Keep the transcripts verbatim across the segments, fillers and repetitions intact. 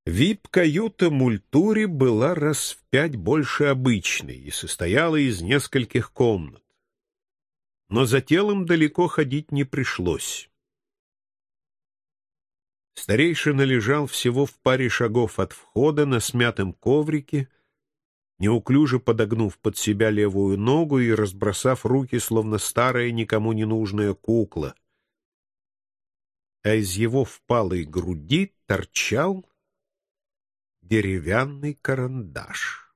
Вип-каюта Мультури была раз в пять больше обычной и состояла из нескольких комнат. Но за телом далеко ходить не пришлось. Старейшина лежал всего в паре шагов от входа на смятом коврике, неуклюже подогнув под себя левую ногу и разбросав руки, словно старая никому не нужная кукла. А из его впалой груди торчал деревянный карандаш.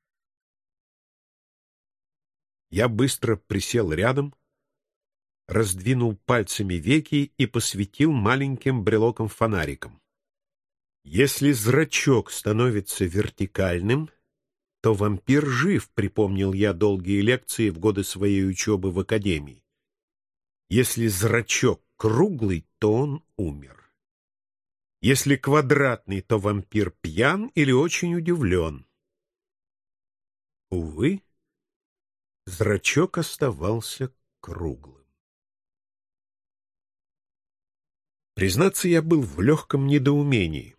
Я быстро присел рядом, раздвинул пальцами веки и посветил маленьким брелоком-фонариком. Если зрачок становится вертикальным, то вампир жив, припомнил я долгие лекции в годы своей учебы в академии. Если зрачок круглый, то он умер. Если квадратный, то вампир пьян или очень удивлен. Увы, зрачок оставался круглым. Признаться, я был в легком недоумении.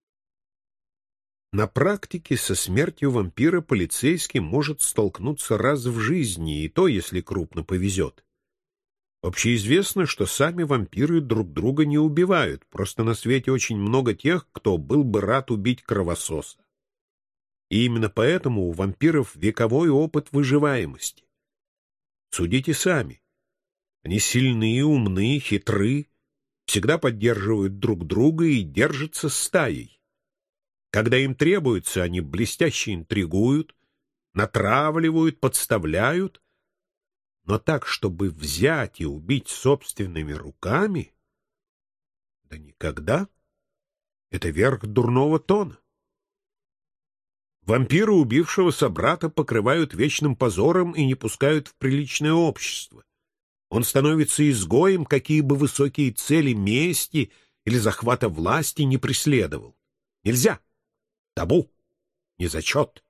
На практике со смертью вампира полицейский может столкнуться раз в жизни, и то, если крупно повезет. Общеизвестно, что сами вампиры друг друга не убивают, просто на свете очень много тех, кто был бы рад убить кровососа. И именно поэтому у вампиров вековой опыт выживаемости. Судите сами. Они сильны, умны, хитры, всегда поддерживают друг друга и держатся стаей. Когда им требуется, они блестяще интригуют, натравливают, подставляют, но так, чтобы взять и убить собственными руками, да никогда. Это верх дурного тона. Вампира, убившего собрата, покрывают вечным позором и не пускают в приличное общество. Он становится изгоем, какие бы высокие цели мести или захвата власти не преследовал. Нельзя. Табу. Не зачет.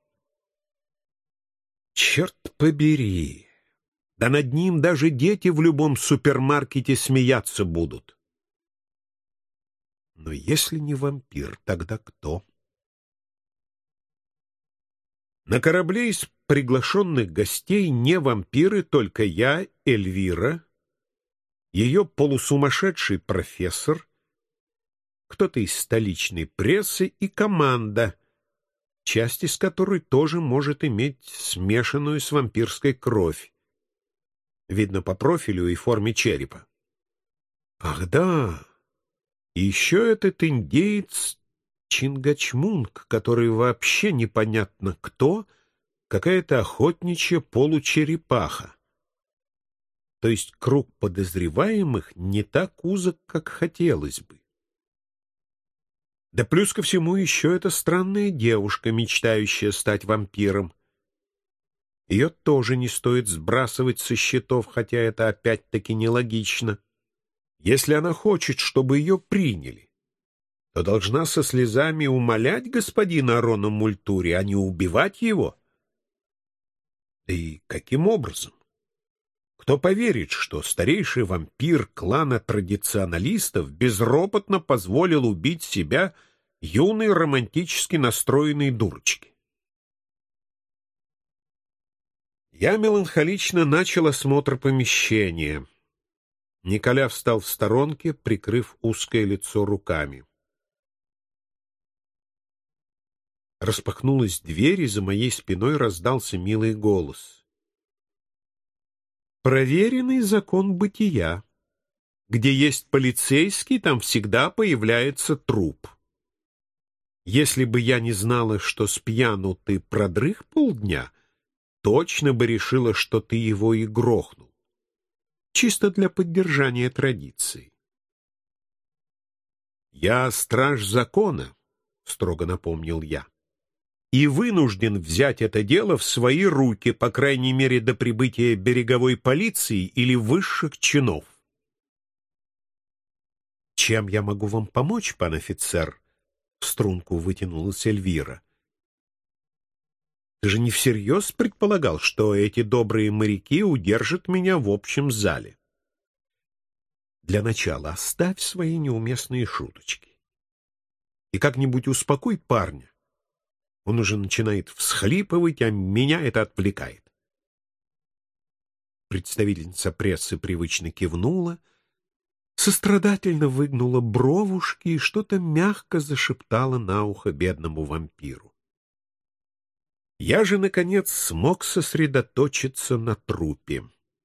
Черт побери. Да над ним даже дети в любом супермаркете смеяться будут. Но если не вампир, тогда кто? На корабле из приглашенных гостей не вампиры, только я, Эльвира, ее полусумасшедший профессор, кто-то из столичной прессы и команда, часть из которой тоже может иметь смешанную с вампирской кровь. Видно по профилю и форме черепа. Ах да, и еще этот индеец Чингачмунг, который вообще непонятно кто, какая-то охотничья получерепаха. То есть круг подозреваемых не так узок, как хотелось бы. Да плюс ко всему еще эта странная девушка, мечтающая стать вампиром. Ее тоже не стоит сбрасывать со счетов, хотя это опять-таки нелогично. Если она хочет, чтобы ее приняли, то должна со слезами умолять господина Арона Мультури, а не убивать его. Да и каким образом? Кто поверит, что старейший вампир клана традиционалистов безропотно позволил убить себя юной романтически настроенной дурочке? Я меланхолично начал осмотр помещения. Николя встал в сторонке, прикрыв узкое лицо руками. Распахнулась дверь, и за моей спиной раздался милый голос. Проверенный закон бытия. Где есть полицейский, там всегда появляется труп. Если бы я не знала, что спьяну ты продрых полдня, точно бы решила, что ты его и грохнул. Чисто для поддержания традиции. «Я страж закона», — строго напомнил я, «и вынужден взять это дело в свои руки, по крайней мере, до прибытия береговой полиции или высших чинов». «Чем я могу вам помочь, пан офицер?» — в струнку вытянулась Эльвира. «Ты же не всерьез предполагал, что эти добрые моряки удержат меня в общем зале?» «Для начала оставь свои неуместные шуточки. и как-нибудь успокой парня. Он уже начинает всхлипывать, а меня это отвлекает. Представительница прессы привычно кивнула, сострадательно выгнула бровушки и что-то мягко зашептала на ухо бедному вампиру. Я же, наконец, смог сосредоточиться на трупе.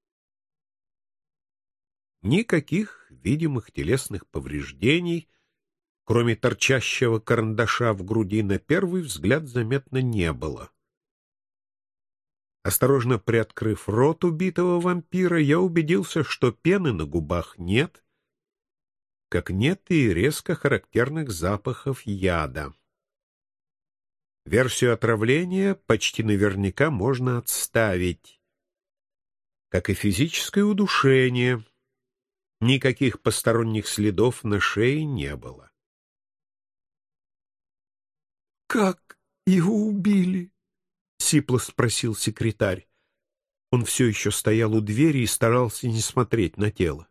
Никаких видимых телесных повреждений, кроме торчащего карандаша в груди, на первый взгляд заметно не было. Осторожно приоткрыв рот убитого вампира, я убедился, что пены на губах нет, как нет и резко характерных запахов яда. Версию отравления почти наверняка можно отставить, как и физическое удушение. Никаких посторонних следов на шее не было. «Как его убили?» — сипло спросил секретарь. Он все еще стоял у двери и старался не смотреть на тело.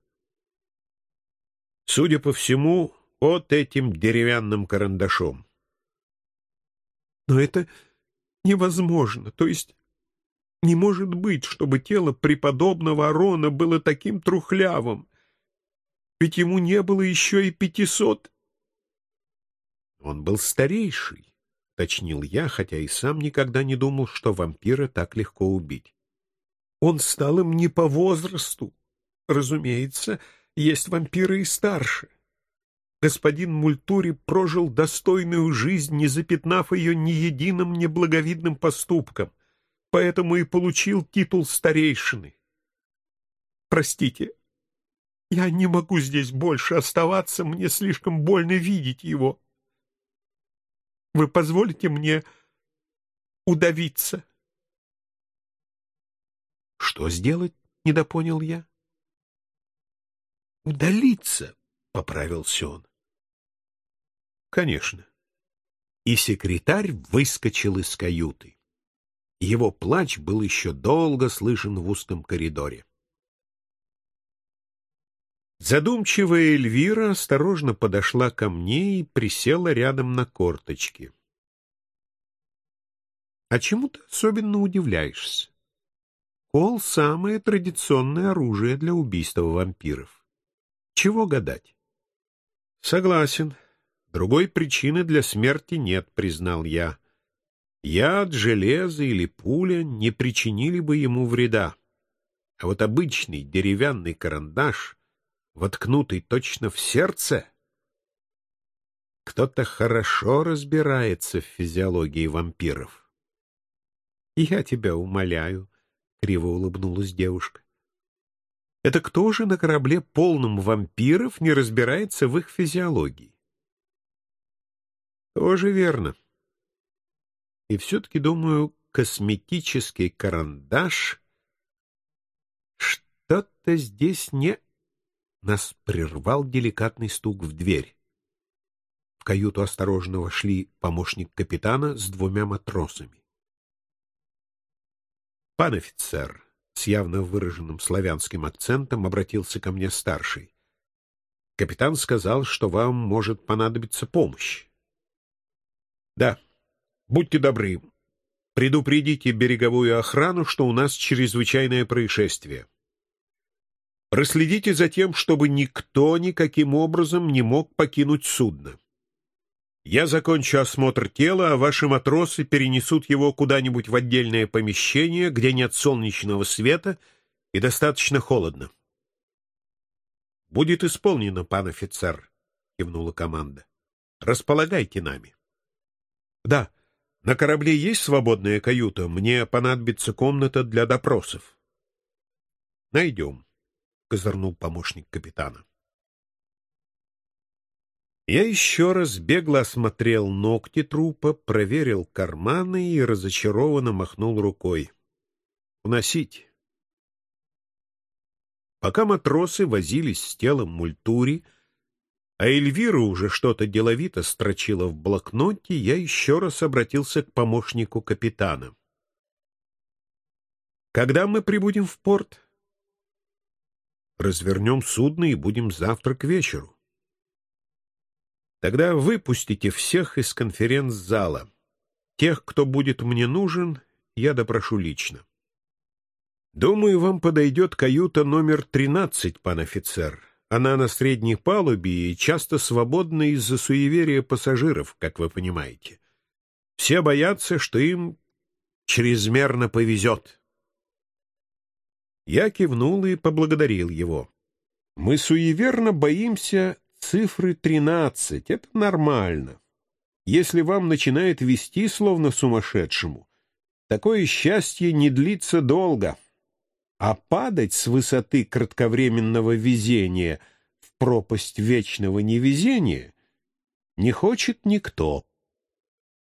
Судя по всему, вот этим деревянным карандашом. Но это невозможно, то есть не может быть, чтобы тело преподобного Арона было таким трухлявым. Ведь ему не было еще и пятисот. Он был старейший, — уточнил я, хотя и сам никогда не думал, что вампира так легко убить. Он стал им не по возрасту. Разумеется, есть вампиры и старше. Господин Мультури прожил достойную жизнь, не запятнав ее ни единым неблаговидным поступком, поэтому и получил титул старейшины. Простите, я не могу здесь больше оставаться, мне слишком больно видеть его. Вы позволите мне удавиться? Что сделать? — недопонял я. Удалиться, — поправился он. Конечно. И секретарь выскочил из каюты. Его плач был еще долго слышен в узком коридоре. Задумчивая Эльвира осторожно подошла ко мне и присела рядом на корточки. — А чему ты особенно удивляешься? Кол — самое традиционное оружие для убийства вампиров. Чего гадать? — Согласен. Другой причины для смерти нет, — признал я. Яд, железо или пуля не причинили бы ему вреда. А вот обычный деревянный карандаш, воткнутый точно в сердце... Кто-то хорошо разбирается в физиологии вампиров. — Я тебя умоляю, — криво улыбнулась девушка. — Это кто же на корабле, полном вампиров, не разбирается в их физиологии? — Тоже верно. И все-таки, думаю, косметический карандаш... Что-то здесь не... Нас прервал деликатный стук в дверь. В каюту осторожно вошли помощник капитана с двумя матросами. — Пан офицер, — с явно выраженным славянским акцентом обратился ко мне старший. — Капитан сказал, что вам может понадобиться помощь. — Да. Будьте добры, предупредите береговую охрану, что у нас чрезвычайное происшествие. Проследите за тем, чтобы никто никаким образом не мог покинуть судно. Я закончу осмотр тела, а ваши матросы перенесут его куда-нибудь в отдельное помещение, где нет солнечного света и достаточно холодно. — Будет исполнено, пан офицер, — кивнула команда. — Располагайте нами. — Да. На корабле есть свободная каюта? Мне понадобится комната для допросов. — Найдем, — козырнул помощник капитана. Я еще раз бегло осмотрел ногти трупа, проверил карманы и разочарованно махнул рукой. Уносить. Пока матросы возились с телом Мультури, а Эльвира уже что-то деловито строчила в блокноте, я еще раз обратился к помощнику капитана. «Когда мы прибудем в порт?» «Развернем судно и будем завтра к вечеру». Тогда выпустите всех из конференц-зала. Тех, кто будет мне нужен, я допрошу лично. Думаю, вам подойдет каюта номер тринадцать, пан офицер. Она на средней палубе и часто свободна из-за суеверия пассажиров, как вы понимаете. Все боятся, что им чрезмерно повезет. Я кивнул и поблагодарил его. Мы суеверно боимся цифры тринадцать. Это нормально. Если вам начинает вести словно сумасшедшему, такое счастье не длится долго. А падать с высоты кратковременного везения в пропасть вечного невезения не хочет никто.